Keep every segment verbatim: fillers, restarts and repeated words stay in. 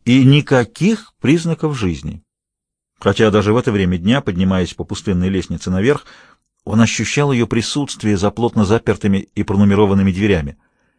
и никаких признаков жизни. Хотя даже в это время дня, поднимаясь по пустынной лестнице наверх, он ощущал ее присутствие за плотно запертыми и пронумерованными дверями.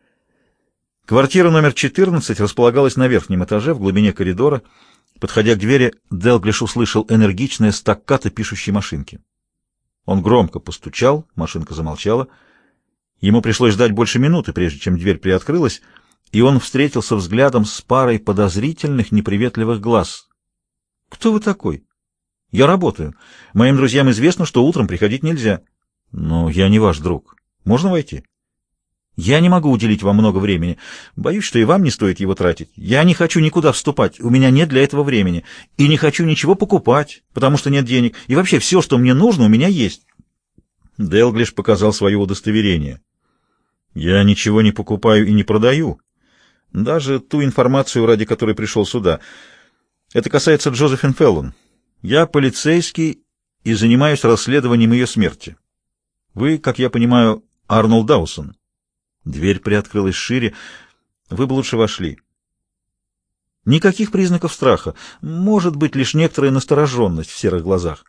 Квартира номер четырнадцать располагалась на верхнем этаже, в глубине коридора. Подходя к двери, Делглиш услышал энергичное стаккато пишущей машинки. Он громко постучал, машинка замолчала. Ему пришлось ждать больше минуты, прежде чем дверь приоткрылась, и он встретился взглядом с парой подозрительных, неприветливых глаз. «Кто вы такой?» «Я работаю. Моим друзьям известно, что утром приходить нельзя». «Но я не ваш друг. Можно войти?» «Я не могу уделить вам много времени. Боюсь, что и вам не стоит его тратить. Я не хочу никуда вступать, у меня нет для этого времени. И не хочу ничего покупать, потому что нет денег. И вообще все, что мне нужно, у меня есть». Делглиш показал свое удостоверение. «Я ничего не покупаю и не продаю. Даже ту информацию, ради которой пришел сюда. Это касается Джозефин Феллон. Я полицейский и занимаюсь расследованием ее смерти. Вы, как я понимаю, Арнольд Даусон». Дверь приоткрылась шире. «Вы бы лучше вошли». Никаких признаков страха. Может быть, лишь некоторая настороженность в серых глазах.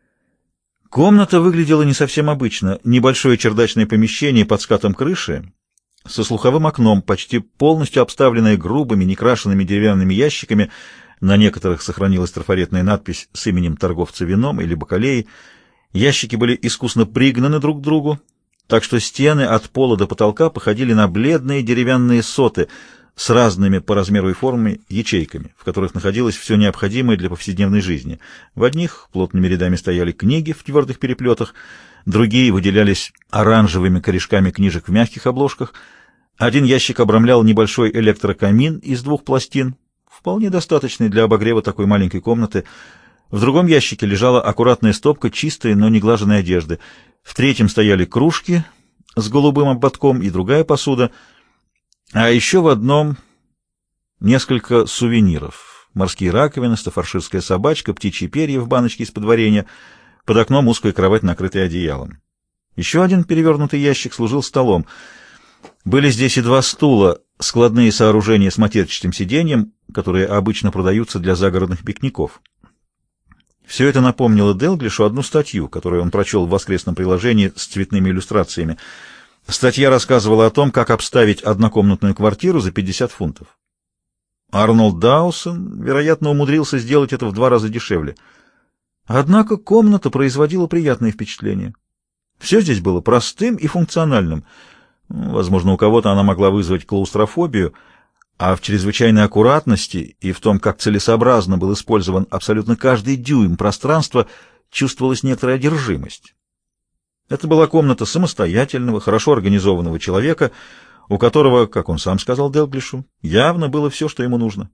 Комната выглядела не совсем обычно. Небольшое чердачное помещение под скатом крыши, со слуховым окном, почти полностью обставленное грубыми, некрашенными деревянными ящиками. На некоторых сохранилась трафаретная надпись с именем торговца вином или бакалеей. Ящики были искусно пригнаны друг к другу, так что стены от пола до потолка походили на бледные деревянные соты с разными по размеру и форме ячейками, в которых находилось все необходимое для повседневной жизни. В одних плотными рядами стояли книги в твердых переплетах, другие выделялись оранжевыми корешками книжек в мягких обложках. Один ящик обрамлял небольшой электрокамин из двух пластин, вполне достаточный для обогрева такой маленькой комнаты. В другом ящике лежала аккуратная стопка чистой, но не глаженной одежды. В третьем стояли кружки с голубым ободком и другая посуда, а еще в одном несколько сувениров. Морские раковины, стаффорширская собачка, птичьи перья в баночке из-под варенья, под окном узкая кровать, накрытая одеялом. Еще один перевернутый ящик служил столом. Были здесь и два стула, складные сооружения с матерчатым сиденьем, которые обычно продаются для загородных пикников. Все это напомнило Делглишу одну статью, которую он прочел в воскресном приложении с цветными иллюстрациями. Статья рассказывала о том, как обставить однокомнатную квартиру за пятьдесят фунтов. Арнольд Даусон, вероятно, умудрился сделать это в два раза дешевле. Однако комната производила приятное впечатление. Все здесь было простым и функциональным. Возможно, у кого-то она могла вызвать клаустрофобию, а в чрезвычайной аккуратности и в том, как целесообразно был использован абсолютно каждый дюйм пространства, чувствовалась некоторая одержимость. Это была комната самостоятельного, хорошо организованного человека, у которого, как он сам сказал Делглишу, явно было все, что ему нужно.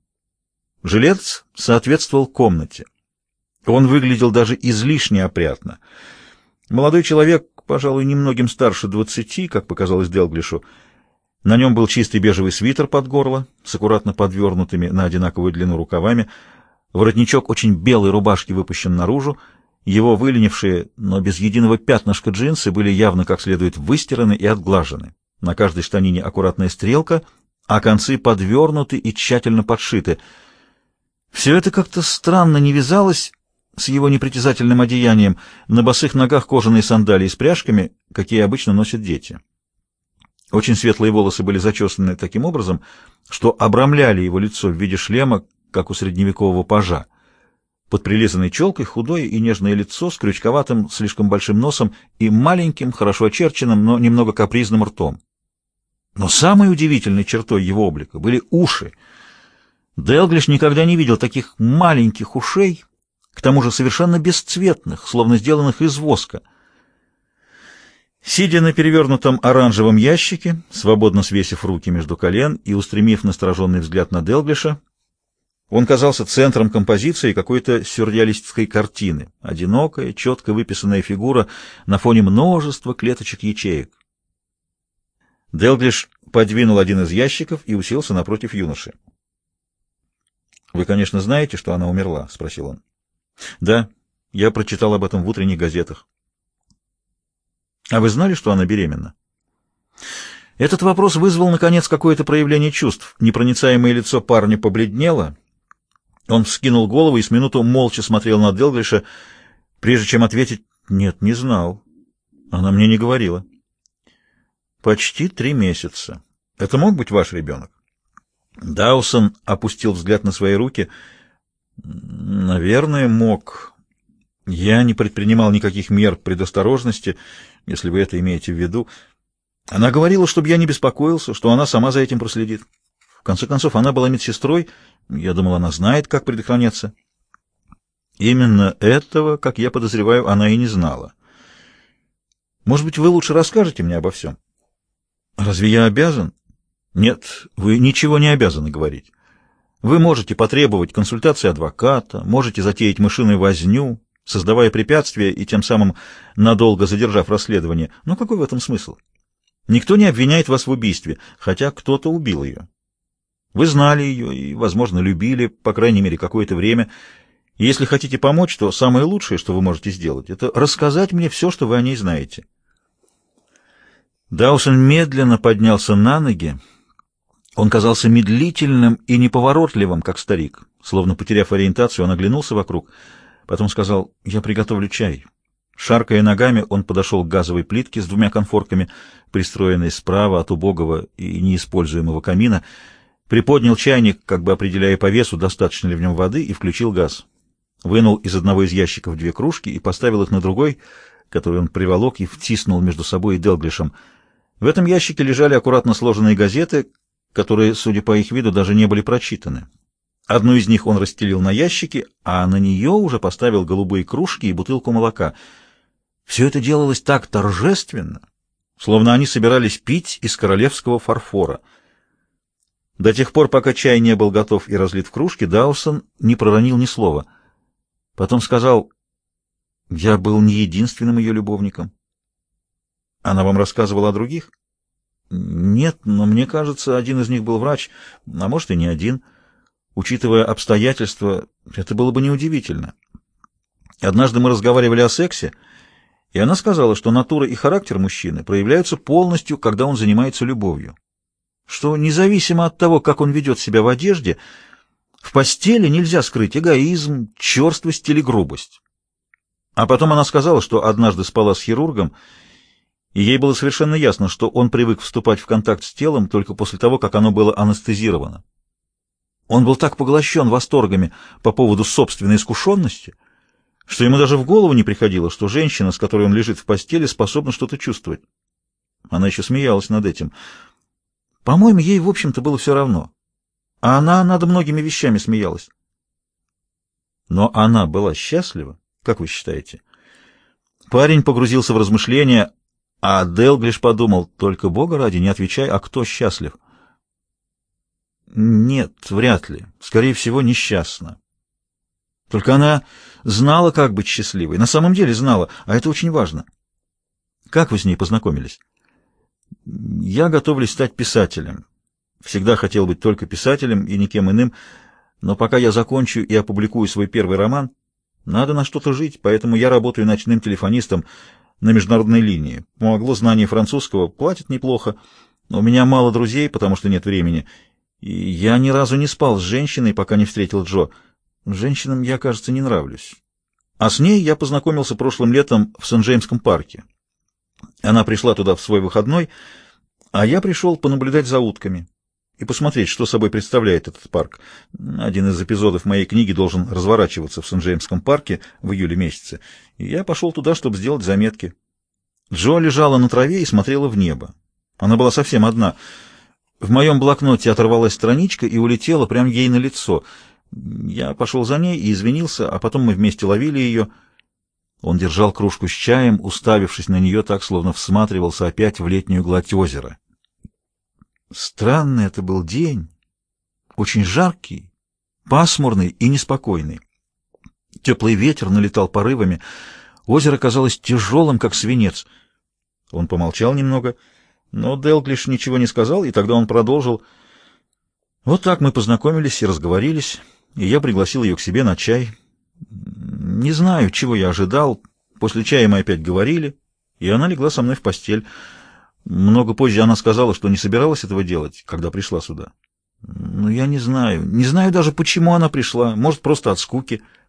Жилец соответствовал комнате. Он выглядел даже излишне опрятно. Молодой человек, пожалуй, немногим старше двадцати, как показалось Делглишу. На нем был чистый бежевый свитер под горло, с аккуратно подвернутыми на одинаковую длину рукавами. Воротничок очень белой рубашки выпущен наружу. Его выленившие, но без единого пятнышка джинсы были явно как следует выстираны и отглажены. На каждой штанине аккуратная стрелка, а концы подвернуты и тщательно подшиты. Все это как-то странно не вязалось с его непритязательным одеянием. На босых ногах кожаные сандалии с пряжками, какие обычно носят дети. Очень светлые волосы были зачесаны таким образом, что обрамляли его лицо в виде шлема, как у средневекового пажа. Под прилизанной челкой худое и нежное лицо с крючковатым, слишком большим носом и маленьким, хорошо очерченным, но немного капризным ртом. Но самой удивительной чертой его облика были уши. Делглиш никогда не видел таких маленьких ушей, к тому же совершенно бесцветных, словно сделанных из воска. Сидя на перевернутом оранжевом ящике, свободно свесив руки между колен и устремив настороженный взгляд на Делглиша, он казался центром композиции какой-то сюрреалистической картины. Одинокая, четко выписанная фигура на фоне множества клеточек-ячеек. Делглиш подвинул один из ящиков и уселся напротив юноши. «Вы, конечно, знаете, что она умерла?» — спросил он. «Да, я прочитал об этом в утренних газетах». «А вы знали, что она беременна?» Этот вопрос вызвал, наконец, какое-то проявление чувств. Непроницаемое лицо парня побледнело. Он вскинул голову и с минуту молча смотрел на Делглиша, прежде чем ответить: «Нет, не знал. Она мне не говорила». «Почти три месяца. Это мог быть ваш ребенок?» Даусон опустил взгляд на свои руки. «Наверное, мог. Я не предпринимал никаких мер предосторожности, если вы это имеете в виду. Она говорила, чтобы я не беспокоился, что она сама за этим проследит. В конце концов, она была медсестрой. Я думал, она знает, как предохраняться». «Именно этого, как я подозреваю, она и не знала. Может быть, вы лучше расскажете мне обо всем?» «Разве я обязан?» «Нет, вы ничего не обязаны говорить. Вы можете потребовать консультации адвоката, можете затеять мышиную возню, создавая препятствия и тем самым надолго задержав расследование. Но какой в этом смысл? Никто не обвиняет вас в убийстве, хотя кто-то убил ее. Вы знали ее и, возможно, любили, по крайней мере, какое-то время. И если хотите помочь, то самое лучшее, что вы можете сделать, это рассказать мне все, что вы о ней знаете». Даусон медленно поднялся на ноги. Он казался медлительным и неповоротливым, как старик. Словно потеряв ориентацию, он оглянулся вокруг. Потом сказал: «Я приготовлю чай». Шаркая ногами, он подошел к газовой плитке с двумя конфорками, пристроенной справа от убогого и неиспользуемого камина, приподнял чайник, как бы определяя по весу, достаточно ли в нем воды, и включил газ. Вынул из одного из ящиков две кружки и поставил их на другой, который он приволок и втиснул между собой и Делглишем. В этом ящике лежали аккуратно сложенные газеты, которые, судя по их виду, даже не были прочитаны. Одну из них он расстелил на ящике, а на нее уже поставил голубые кружки и бутылку молока. Все это делалось так торжественно, словно они собирались пить из королевского фарфора. До тех пор, пока чай не был готов и разлит в кружки, Даусон не проронил ни слова. Потом сказал: «Я был не единственным ее любовником». «Она вам рассказывала о других?» «Нет, но мне кажется, один из них был врач, а может и не один. Учитывая обстоятельства, это было бы неудивительно. Однажды мы разговаривали о сексе, и она сказала, что натура и характер мужчины проявляются полностью, когда он занимается любовью. Что независимо от того, как он ведет себя в одежде, в постели нельзя скрыть эгоизм, черствость или грубость. А потом она сказала, что однажды спала с хирургом, и ей было совершенно ясно, что он привык вступать в контакт с телом только после того, как оно было анестезировано. Он был так поглощен восторгами по поводу собственной искушенности, что ему даже в голову не приходило, что женщина, с которой он лежит в постели, способна что-то чувствовать». Она еще смеялась над этим. «По-моему, ей, в общем-то, было все равно. А она над многими вещами смеялась». «Но она была счастлива, как вы считаете?» Парень погрузился в размышления, а Делглиш подумал: «Только Бога ради, не отвечай, а кто счастлив?» «Нет, вряд ли. Скорее всего, несчастна. Только она знала, как быть счастливой. На самом деле знала, а это очень важно». «Как вы с ней познакомились?» «Я готовлюсь стать писателем. Всегда хотел быть только писателем и никем иным, но пока я закончу и опубликую свой первый роман, надо на что-то жить, поэтому я работаю ночным телефонистом на международной линии. Помогло знание французского, платят неплохо. У меня мало друзей, потому что нет времени. И я ни разу не спал с женщиной, пока не встретил Джо. Женщинам я, кажется, не нравлюсь. А с ней я познакомился прошлым летом в Сент-Джеймском парке. Она пришла туда в свой выходной, а я пришел понаблюдать за утками и посмотреть, что собой представляет этот парк. Один из эпизодов моей книги должен разворачиваться в Сент-Джеймском парке в июле месяце, и я пошел туда, чтобы сделать заметки. Джо лежала на траве и смотрела в небо. Она была совсем одна. В моем блокноте оторвалась страничка и улетела прямо ей на лицо. Я пошел за ней и извинился, а потом мы вместе ловили ее. Он держал кружку с чаем, уставившись на нее так, словно всматривался опять в летнюю гладь озера. Странный это был день, очень жаркий, пасмурный и неспокойный. Теплый ветер налетал порывами, озеро казалось тяжелым, как свинец. Он помолчал немного, но Делглиш ничего не сказал, и тогда он продолжил. Вот так мы познакомились и разговорились, и я пригласил ее к себе на чай. Не знаю, чего я ожидал. После чая мы опять говорили, и она легла со мной в постель. Много позже она сказала, что не собиралась этого делать, когда пришла сюда. Ну, я не знаю. Не знаю даже, почему она пришла. Может, просто от скуки.